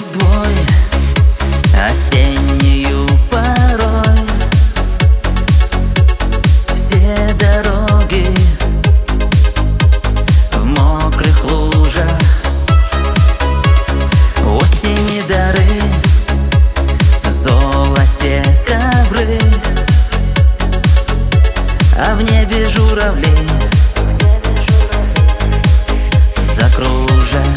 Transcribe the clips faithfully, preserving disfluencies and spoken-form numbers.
листвой осеннюю порой. Все дороги в мокрых лужах, осени дары, в золоте ковры, а в небе журавли закружат.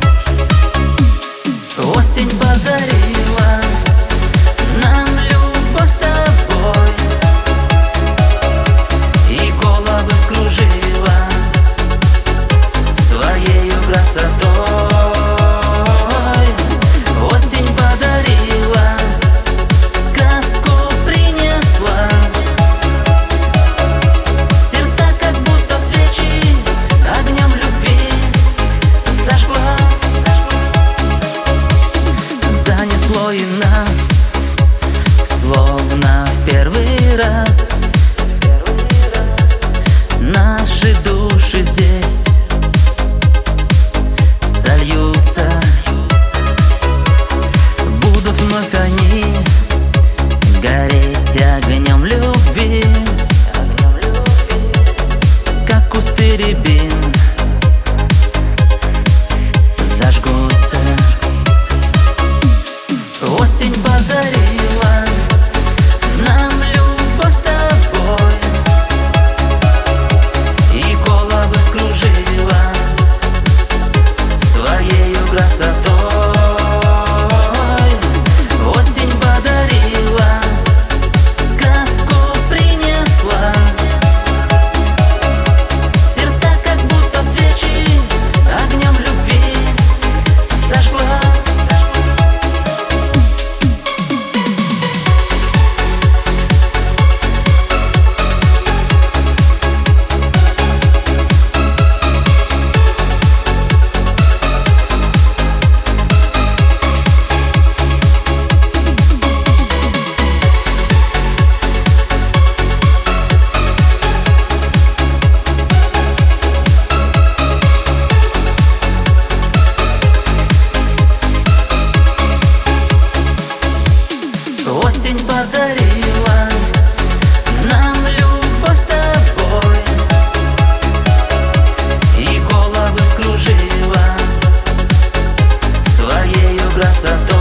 Осень подарила нам любовь с тобой и головы скружила своею красотой. Осень подарила, сказку принесла, сердца как будто свечи огнем любви зажгла. Занесло и нас, словно в первый раз. Наши души здесь сольются, будут вновь они гореть огнем любви, как кусты рябин зажгутся. Осень подарила нам любовь с тобой и головы скружила своею красотой. Осень подарила, сказку принесла, сердца как будто свечи огнем любви зажгла. Осень подарила нам любовь с тобой и головы скружила своею красотой.